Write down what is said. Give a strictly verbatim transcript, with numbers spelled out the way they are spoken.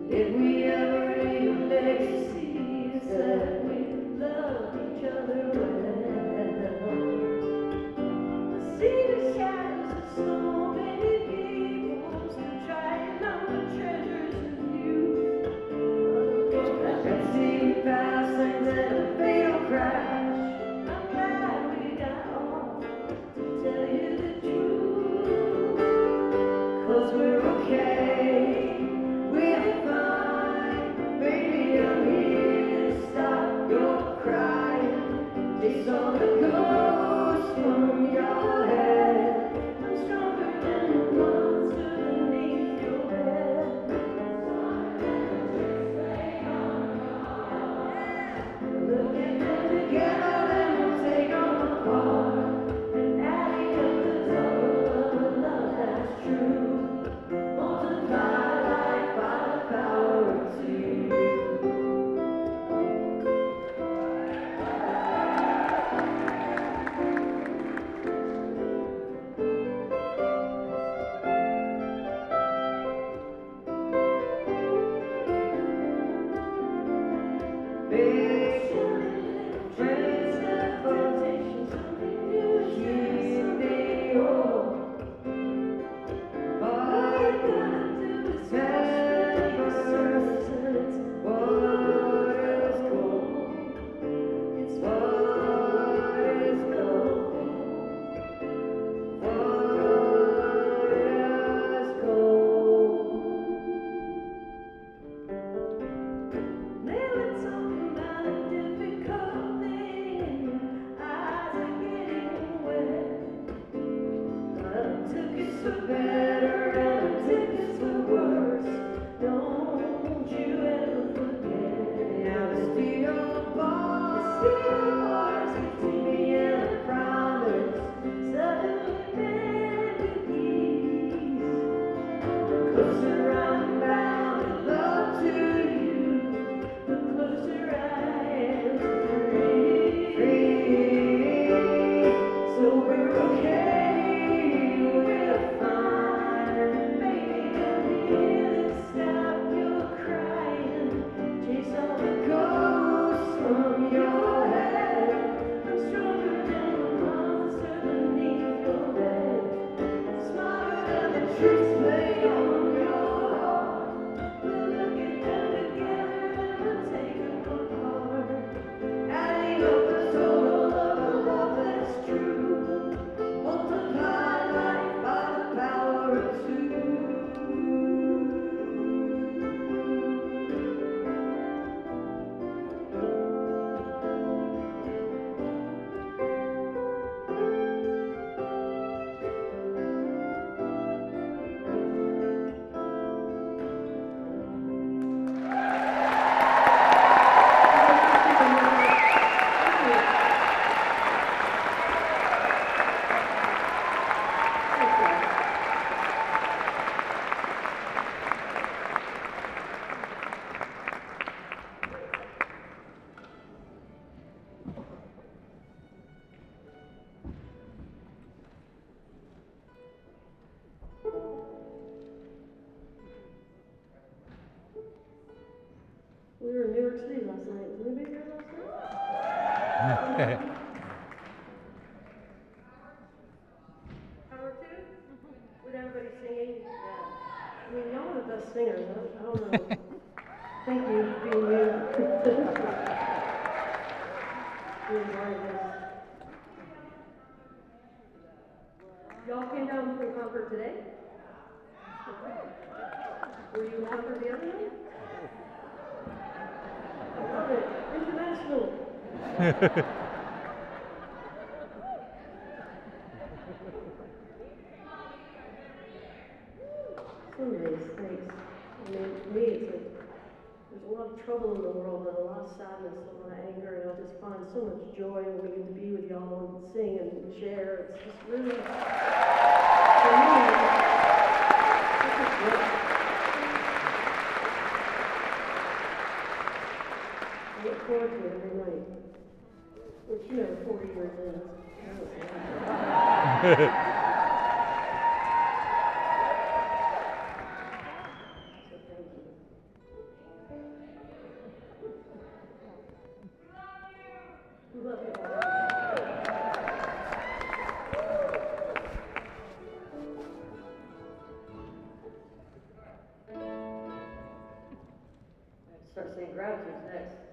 If we ever leave legacy, it's that we love each other well. I see the shadows of so many people still trying on the treasures of youth. I can see fast things and a fatal crash. I'm glad we got off to tell you the truth. 'Cause we're okay, we're fine. Baby, I'm here to stop your crying. Chase all the ghosts from your head. I'm stronger than the monster beneath your bed. Look at them together, then we'll take them apart. And adding up the total of a love that's true. Multiply life by the power of two. Big friends and quotations, something new, something old. All you gotta do is remember what is gold. It's what is gold. What is gold. They were talking about a difficult thing, and your eyes are getting wet. Love took us for better and took us for worse. Don't you ever forget. Now the steel bars, the steel bars between me and a promise. Suddenly bend with ease. The closer I'm bound in love to you, the closer I am to free. Free. So we're okay, we're fine. Baby, I'm here to stop your crying. Chase all the ghosts from your head. I'm stronger than the monster beneath your bed. Smarter than the tricks played on your heart. We'll look at them together and we'll take them apart. Adding up the total of a love that's true. Multiply life by the power of two. We were in New York City last night. Was anybody here last night? Howard too? With everybody singing? Yeah. I mean, y'all are the best singers. I don't, I don't know. Thank you for being here. We enjoyed this. Y'all came down from Concord today? Were you in Concord the other night? I love it. International. Some days, thanks. I mean, to me, it's like there's a lot of trouble in the world and a lot of sadness, a lot of anger, and I just find so much joy when we get to be with y'all and sing and share. It's just really, for me, it's just great. I look forward to it every night. Which, you know, forty years in. So thank you. start saying gratitude's next.